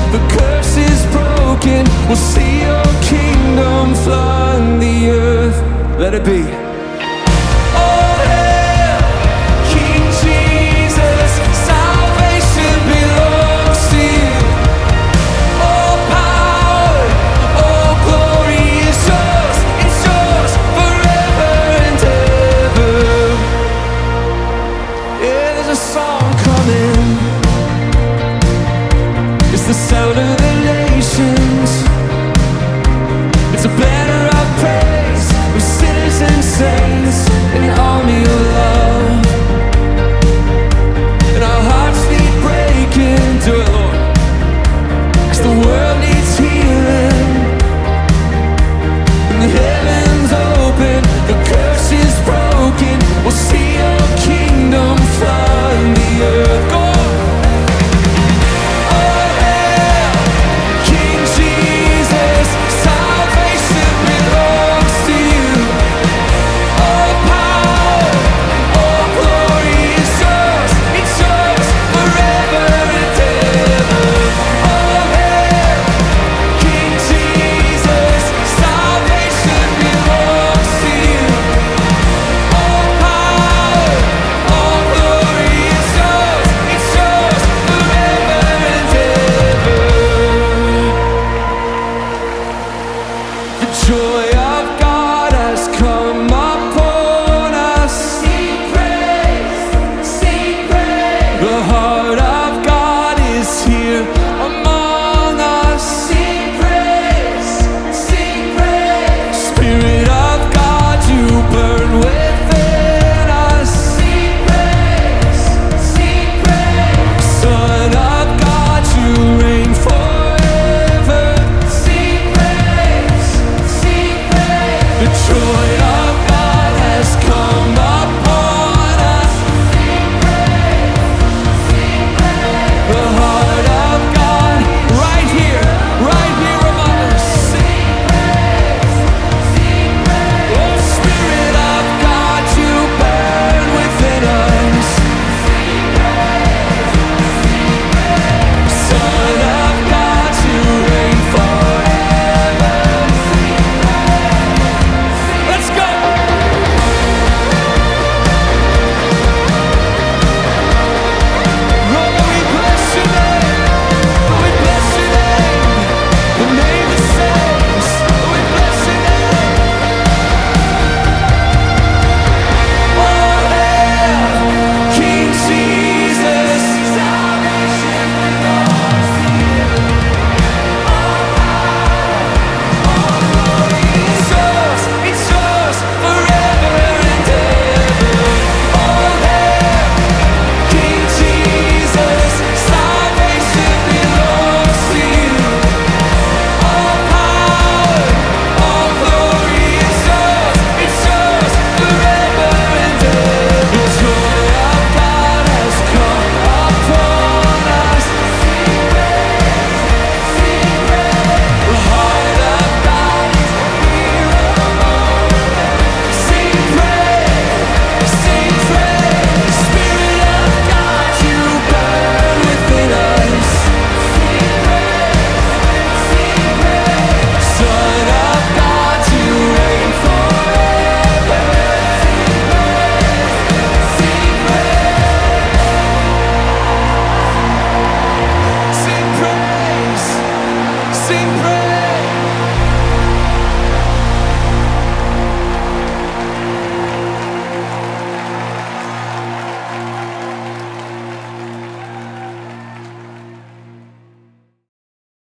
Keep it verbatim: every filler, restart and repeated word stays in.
the curse is broken. We'll see your kingdom flood the earth. Let it be. Oh, hail, King Jesus, salvation belongs to you. All power, all glory is yours. It's yours forever and ever. Yeah, there's a song coming. It's the sound of the nations. It's a banner of praise, of sinners and saints, an army of love. And our hearts need breaking. Do it, Lord. 'Cause the world needs healing. And the heavens open, the curse is broken. We'll see your kingdom flood the earth. Go on. Sing praise.